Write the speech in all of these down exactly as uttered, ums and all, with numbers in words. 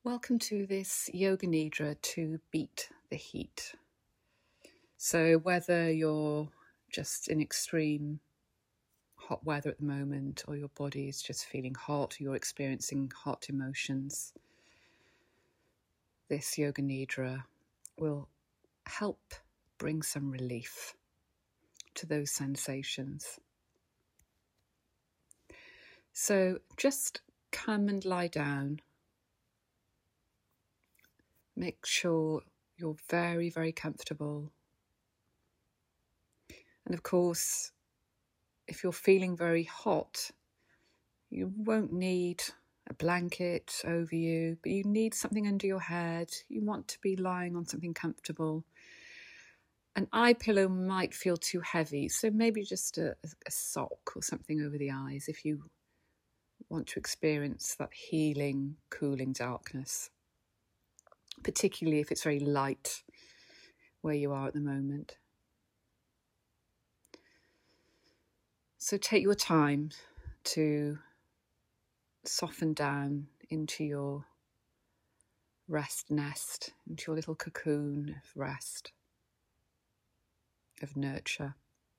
Welcome to this Yoga Nidra to beat the heat. So whether you're just in extreme hot weather at the moment, or your body is just feeling hot, or you're experiencing hot emotions, this Yoga Nidra will help bring some relief to those sensations. So just come and lie down. Make sure you're very, very comfortable. And of course, if you're feeling very hot, you won't need a blanket over you, but you need something under your head. You want to be lying on something comfortable. An eye pillow might feel too heavy, so maybe just a, a sock or something over the eyes if you want to experience that healing, cooling darkness, particularly if it's very light where you are at the moment. So take your time to soften down into your rest nest, into your little cocoon of rest, of nurture.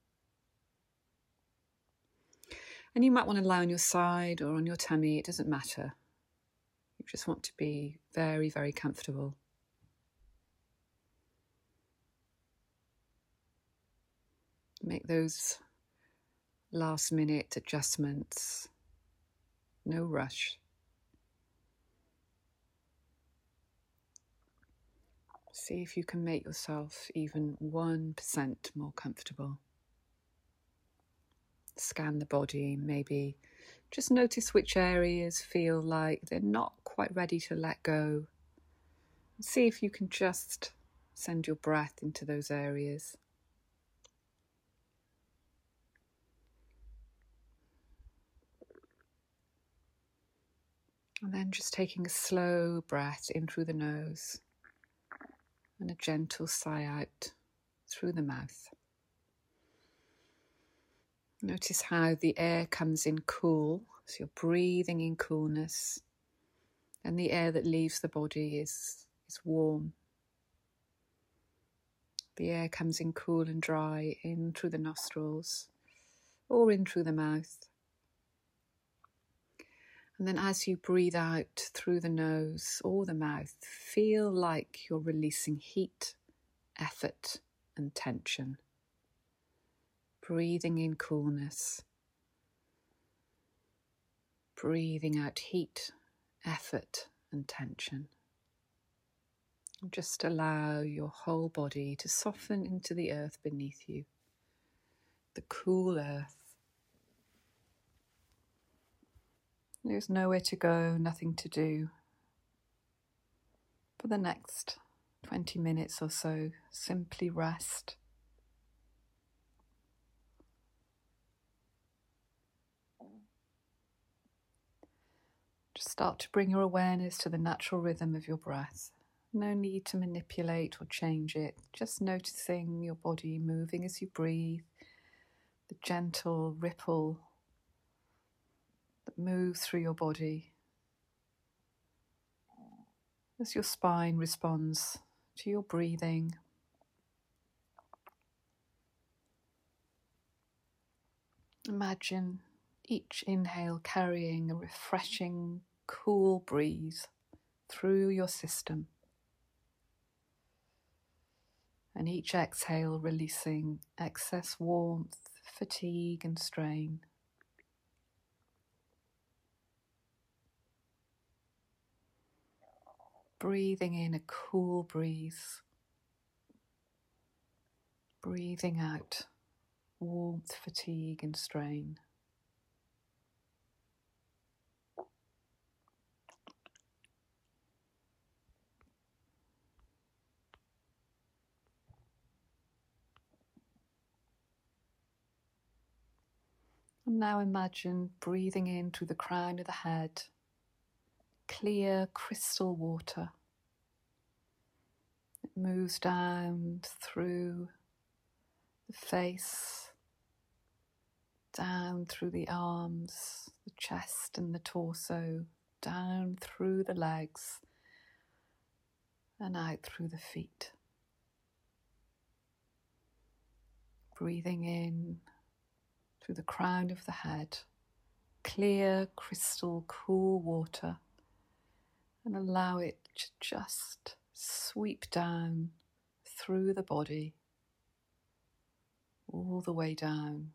And you might want to lie on your side or on your tummy, it doesn't matter. You just want to be very, very comfortable. Make those last minute adjustments. No rush. See if you can make yourself even one percent more comfortable. Scan the body, maybe just notice which areas feel like they're not quite ready to let go. See if you can just send your breath into those areas. And then just taking a slow breath in through the nose and a gentle sigh out through the mouth. Notice how the air comes in cool, so you're breathing in coolness, and the air that leaves the body is, is warm. The air comes in cool and dry in through the nostrils or in through the mouth. And then as you breathe out through the nose or the mouth, feel like you're releasing heat, effort, and tension. Breathing in coolness. Breathing out heat, effort, and tension. And just allow your whole body to soften into the earth beneath you. The cool earth. There's nowhere to go, nothing to do. For the next twenty minutes or so, simply rest. Just start to bring your awareness to the natural rhythm of your breath. No need to manipulate or change it. Just noticing your body moving as you breathe, the gentle ripple that moves through your body as your spine responds to your breathing. Imagine each inhale carrying a refreshing, cool breeze through your system, and each exhale releasing excess warmth, fatigue, and strain. Breathing in a cool breeze, breathing out warmth, fatigue, and strain. And now imagine breathing in through the crown of the head, clear crystal water. It moves down through the face, down through the arms, the chest and the torso, down through the legs, and out through the feet. Breathing in through the crown of the head, clear, crystal, cool water, and allow it to just sweep down through the body, all the way down,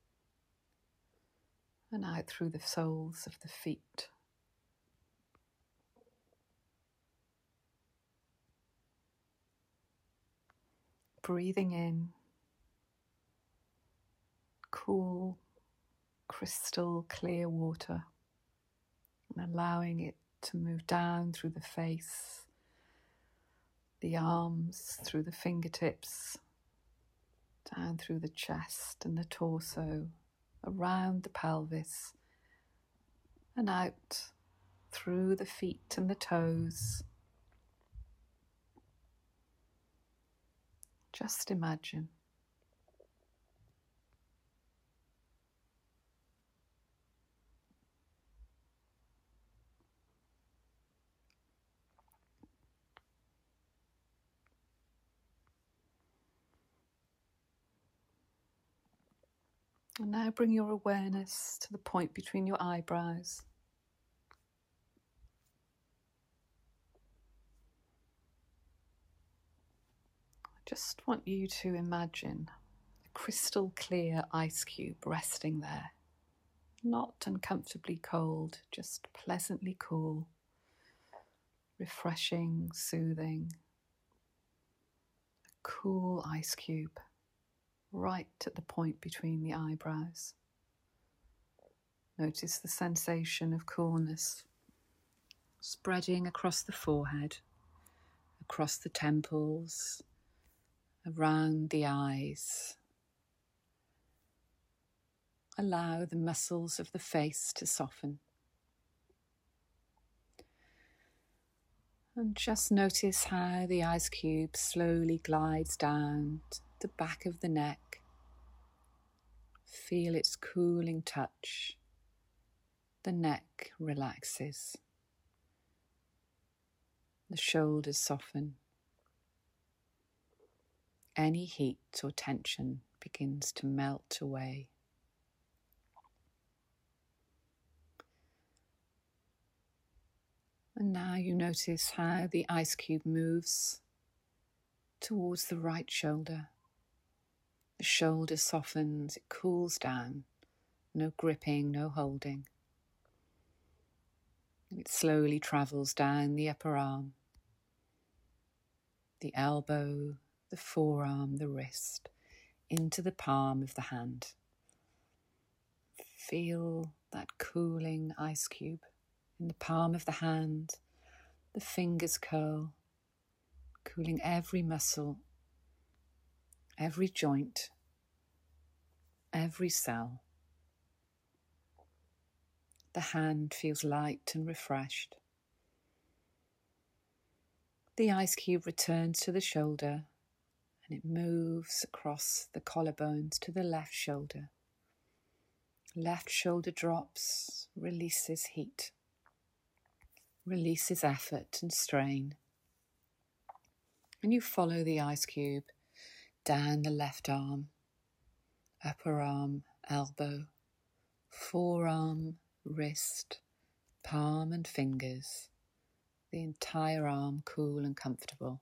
and out through the soles of the feet. Breathing in cool, crystal clear water and allowing it to move down through the face, the arms, through the fingertips, down through the chest and the torso, around the pelvis, and out through the feet and the toes. Just imagine. And now bring your awareness to the point between your eyebrows. I just want you to imagine a crystal clear ice cube resting there. Not uncomfortably cold, just pleasantly cool, refreshing, soothing. A cool ice cube right at the point between the eyebrows. Notice the sensation of coolness spreading across the forehead, across the temples, around the eyes. Allow the muscles of the face to soften. And just notice how the ice cube slowly glides down the back of the neck. Feel its cooling touch. The neck relaxes. The shoulders soften. Any heat or tension begins to melt away. And now you notice how the ice cube moves towards the right shoulder. The shoulder softens, it cools down. No gripping, no holding. And it slowly travels down the upper arm, the elbow, the forearm, the wrist, into the palm of the hand. Feel that cooling ice cube in the palm of the hand. The fingers curl, cooling every muscle, every joint, every cell. The hand feels light and refreshed. The ice cube returns to the shoulder and it moves across the collarbones to the left shoulder. Left shoulder drops, releases heat, releases effort and strain. And you follow the ice cube down the left arm, upper arm, elbow, forearm, wrist, palm and fingers, the entire arm cool and comfortable.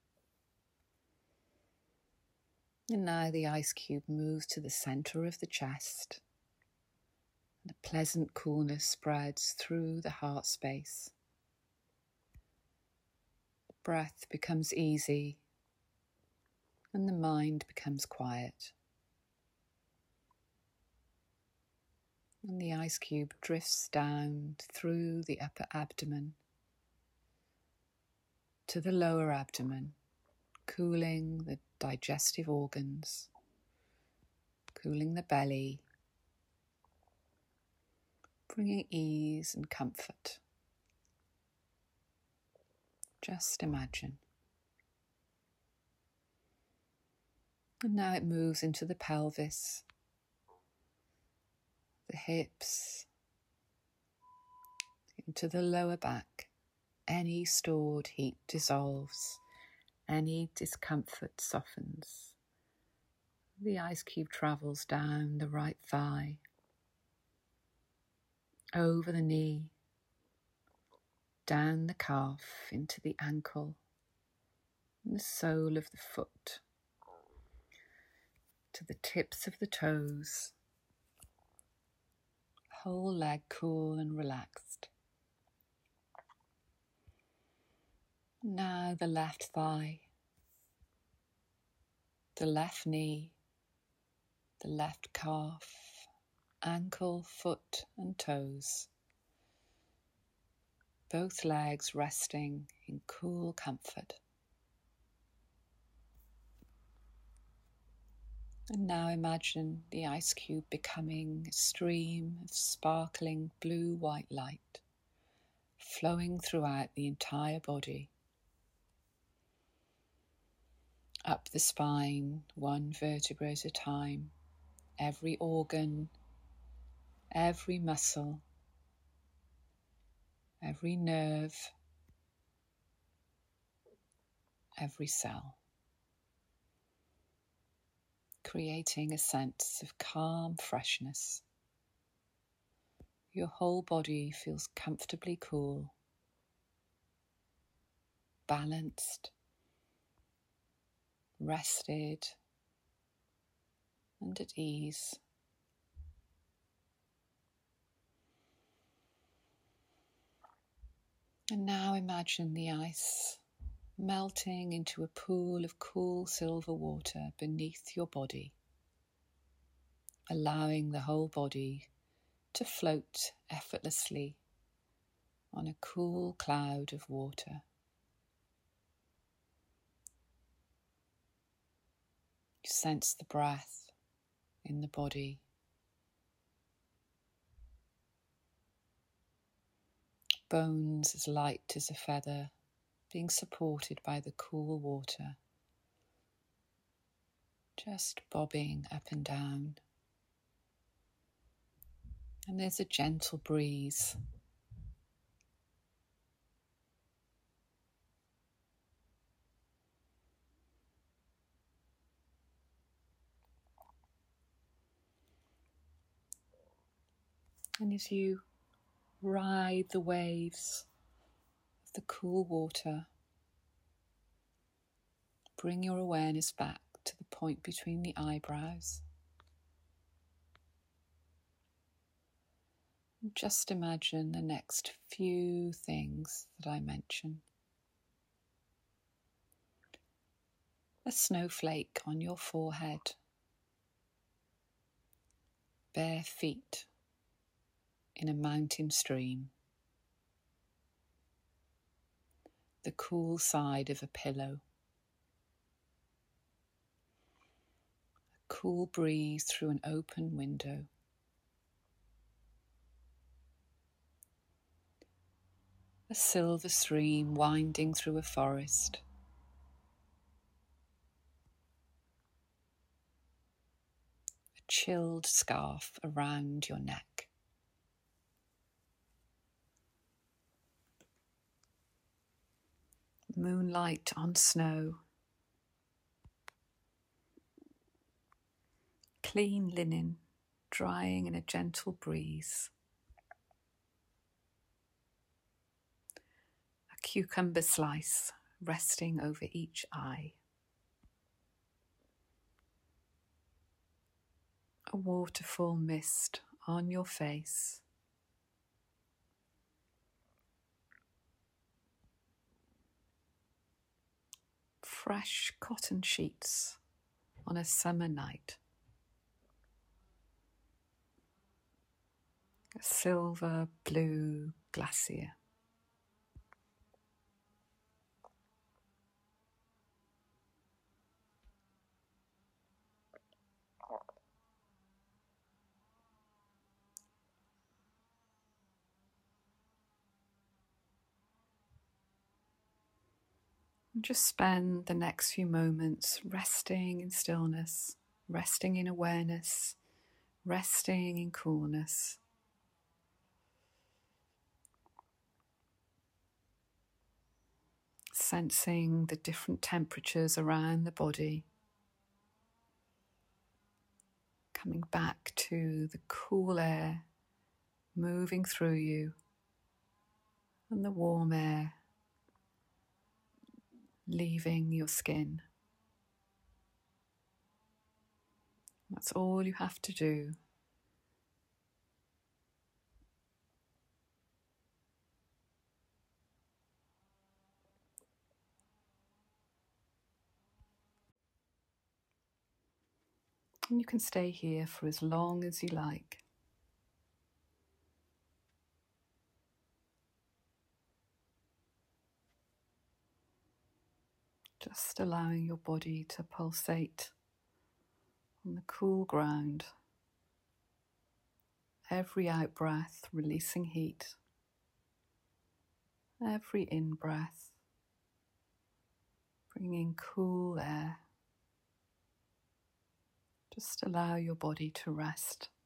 And now the ice cube moves to the center of the chest, and a pleasant coolness spreads through the heart space. The breath becomes easy, and the mind becomes quiet. And the ice cube drifts down through the upper abdomen to the lower abdomen, cooling the digestive organs, cooling the belly, bringing ease and comfort. Just imagine. And now it moves into the pelvis, the hips, into the lower back, Any stored heat dissolves, any discomfort softens. The ice cube travels down the right thigh, over the knee, down the calf into the ankle, and the sole of the foot, to the tips of the toes, whole leg cool and relaxed. Now the left thigh, the left knee, the left calf, ankle, foot and toes. Both legs resting in cool comfort. And now imagine the ice cube becoming a stream of sparkling blue-white light, flowing throughout the entire body. Up the spine, one vertebra at a time, every organ, every muscle, every nerve, every cell, creating a sense of calm freshness. Your whole body feels comfortably cool, balanced, rested, and at ease. And now imagine the ice melting into a pool of cool silver water beneath your body, allowing the whole body to float effortlessly on a cool cloud of water. You sense the breath in the body. Bones as light as a feather, being supported by the cool water, just bobbing up and down. And there's a gentle breeze. And as you ride the waves of the cool water, bring your awareness back to the point between the eyebrows. And just imagine the next few things that I mention. A snowflake on your forehead, bare feet in a mountain stream, the cool side of a pillow, a cool breeze through an open window, a silver stream winding through a forest, a chilled scarf around your neck. Moonlight on snow, clean linen drying in a gentle breeze, a cucumber slice resting over each eye, a waterfall mist on your face, fresh cotton sheets on a summer night, a silver blue glacier. Just spend the next few moments resting in stillness, resting in awareness, resting in coolness. sensing the different temperatures around the body, coming back to the cool air moving through you and the warm air leaving your skin. That's all you have to do. And you can stay here for as long as you like. Just allowing your body to pulsate on the cool ground. Every out-breath releasing heat. Every in-breath bringing cool air. Just allow your body to rest.